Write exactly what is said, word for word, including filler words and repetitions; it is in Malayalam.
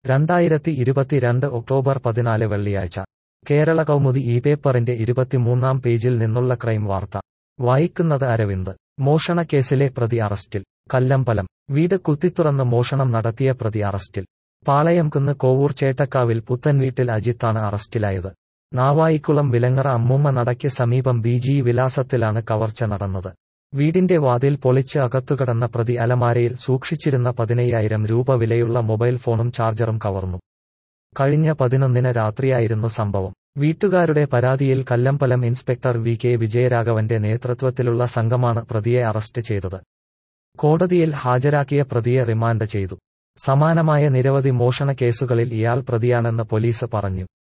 രണ്ടായിരത്തി ഇരുപത്തിരണ്ട് ഒക്ടോബർ പതിനാല് വെള്ളിയാഴ്ച കേരള കൗമുദി ഈ പേപ്പറിന്റെ ഇരുപത്തിമൂന്നാം പേജിൽ നിന്നുള്ള ക്രൈം വാർത്ത വായിക്കുന്നത് അരവിന്ദ്. മോഷണക്കേസിലെ പ്രതി അറസ്റ്റിൽ. കല്ലമ്പലം. വീട് കുത്തിത്തുറന്ന് മോഷണം നടത്തിയ പ്രതി അറസ്റ്റിൽ. പാളയംകുന്ന് കോവൂർ ചേട്ടക്കാവിൽ പുത്തൻവീട്ടിൽ അജിത്താണ് അറസ്റ്റിലായത്. നാവായിക്കുളം വിലങ്ങറ അമ്മൂമ്മ നടയ്ക്ക് സമീപം ബി ജി വിലാസത്തിലാണ് കവർച്ച നടന്നത്. വീടിന്റെ വാതിൽ പൊളിച്ച് അകത്തുകടന്ന പ്രതി അലമാരയിൽ സൂക്ഷിച്ചിരുന്ന പതിനയ്യായിരം രൂപ വിലയുള്ള മൊബൈൽ ഫോണും ചാർജറും കവർന്നു. കഴിഞ്ഞ പതിനൊന്നിന് രാത്രിയായിരുന്നു സംഭവം. വീട്ടുകാരുടെ പരാതിയിൽ കല്ലമ്പലം ഇൻസ്പെക്ടർ വി കെ വിജയരാഘവന്റെ നേതൃത്വത്തിലുള്ള സംഘമാണ് പ്രതിയെ അറസ്റ്റ് ചെയ്തത്. കോടതിയിൽ ഹാജരാക്കിയ പ്രതിയെ റിമാൻഡ് ചെയ്തു. സമാനമായ നിരവധി മോഷണ കേസുകളിൽ ഇയാൾ പ്രതിയാണെന്ന് പോലീസ് പറഞ്ഞു.